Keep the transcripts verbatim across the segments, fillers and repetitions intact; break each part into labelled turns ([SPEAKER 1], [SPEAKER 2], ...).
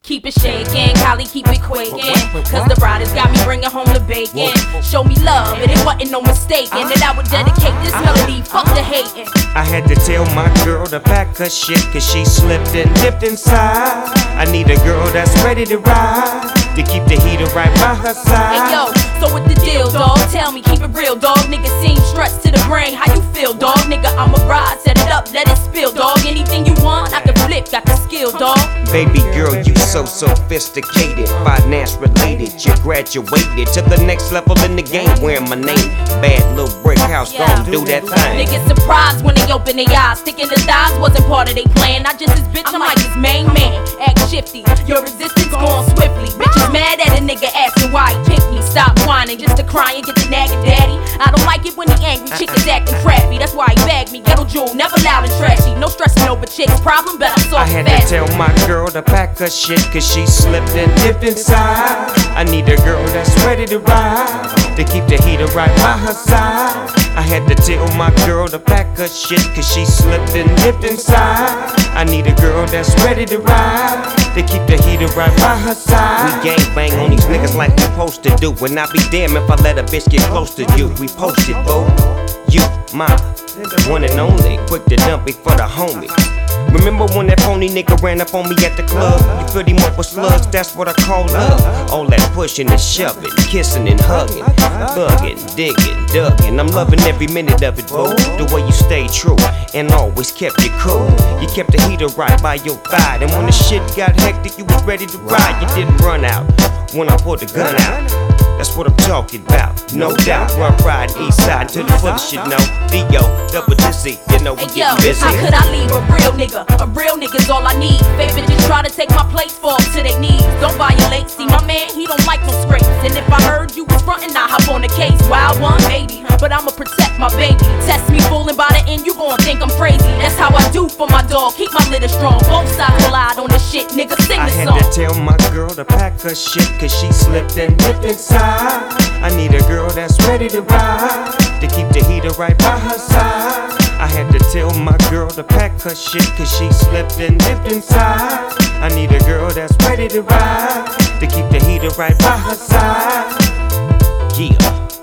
[SPEAKER 1] keep it shaking, Cali keep it quaking. Cause the riders got me bringing home the bacon. Show me love, and it wasn't no mistaking that I would dedicate this melody, fuck the hating.
[SPEAKER 2] I had to tell my girl to pack her shit, cause she slipped and dipped inside. I need a girl that's ready to ride, to keep the heater right by her side.
[SPEAKER 1] Hey yo, so what the deal, dog? Tell me, keep it real, dog. Nigga seem stressed to the brain, how you feel, dog? Nigga, I'ma ride, set it up, let it spill, dog. Anything you want, I can flip, got the skill, dog.
[SPEAKER 2] Baby girl, you so sophisticated, finance related. You graduated to the next level in the game, wearing my name. Bad little brick house,
[SPEAKER 1] Yeah.
[SPEAKER 2] gon' do that thing.
[SPEAKER 1] Niggas surprised when they open their eyes. Sticking the thighs wasn't part of their plan. I just this bitch, I'm like his main man. Act shifty, your resistance going swiftly. Bitches mad at a nigga asking why he picked me. Stop whining just to cry and get the nagging daddy. I don't like it when he angry, chickens acting crappy. That's why he bagged me, ghetto jewel, never loud and trashy. No stressing over chicks, problem better solve
[SPEAKER 2] I had
[SPEAKER 1] fast.
[SPEAKER 2] to tell my girl to pack her shit, cause she slipped and dipped inside. I need a girl that's ready to ride, to keep the heater right by her side. I had to tell my girl to pack her shit, cause she slipped and dipped inside. I need a girl that's ready to ride, to keep the heater right by her side. We gang bang on these niggas like we supposed to do, and I be damn if I let a bitch get close to you. We posted, boo. You, my one and only, quick to dump it for the homies. Remember when that phony nigga ran up on me at the club? You filled him up with slugs, that's what I call love. All that pushing and shoving, kissing and hugging, bugging, digging, dugging. I'm loving every minute of it, boo. The way you stayed true and always kept it cool. You kept the heater right by your thigh, and when the shit got hectic, you was ready to ride. You didn't run out when I pulled the gun out. That's what I'm talking about, no doubt. Run riding east side to the fullest, shit, know. Dio, double dizzy, you know we
[SPEAKER 1] Hey yo,
[SPEAKER 2] get busy.
[SPEAKER 1] how could I leave a real nigga? A real nigga's all I need. Fake bitches try to take my place, fall to their knees. Don't violate, see my man, he don't like no scrapes. And if I heard you was frontin', I hop on the case. Wild one, baby, but I'ma protect my baby. Test me full and by the end, you gon' think I'm crazy. That's how I do for my dog, keep my litter strong. Both sides collide on the shit, nigga, sing
[SPEAKER 2] I
[SPEAKER 1] the
[SPEAKER 2] had
[SPEAKER 1] song.
[SPEAKER 2] to tell my girl to pack her shit, cause she slipped and dipped inside. I need a girl that's ready to ride, to keep the heater right by her side. I had to tell my girl to pack her shit, cause she slipped and dipped inside. I need a girl that's ready to ride, to keep the heater right by her side. Yeah.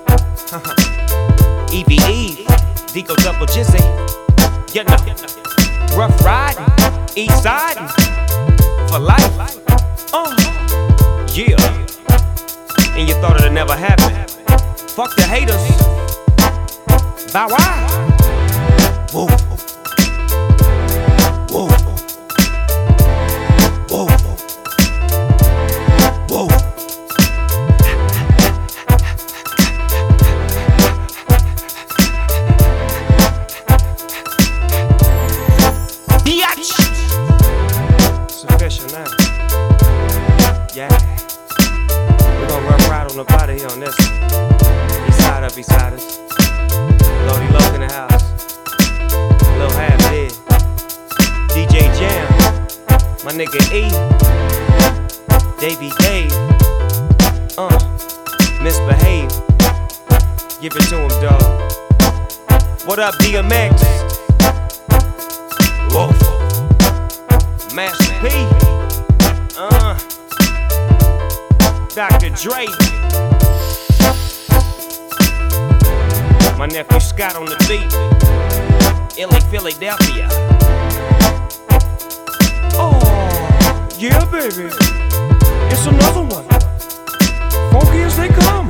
[SPEAKER 2] E V E, Dico double jizzy. You know, rough riding, east siding, for life. Oh, yeah. And you thought it'd never happen. Fuck the haters. Bow wow. Whoa. Whoa. Whoa. Whoa. Biatch. It's official now. Yeah. We're gonna rough ride on the body here on this. East side up, east siders. Lodi Loke in the house. Lil Half Dead. D J Jam. My nigga E. Davey Dave. Uh. Misbehave. Give it to him, dawg. What up, D M X? Whoa. Master P. Uh. Doctor Dre. My nephew Scott on the beat. L A, Philadelphia. Oh, yeah, baby. It's another one. Funky as they come.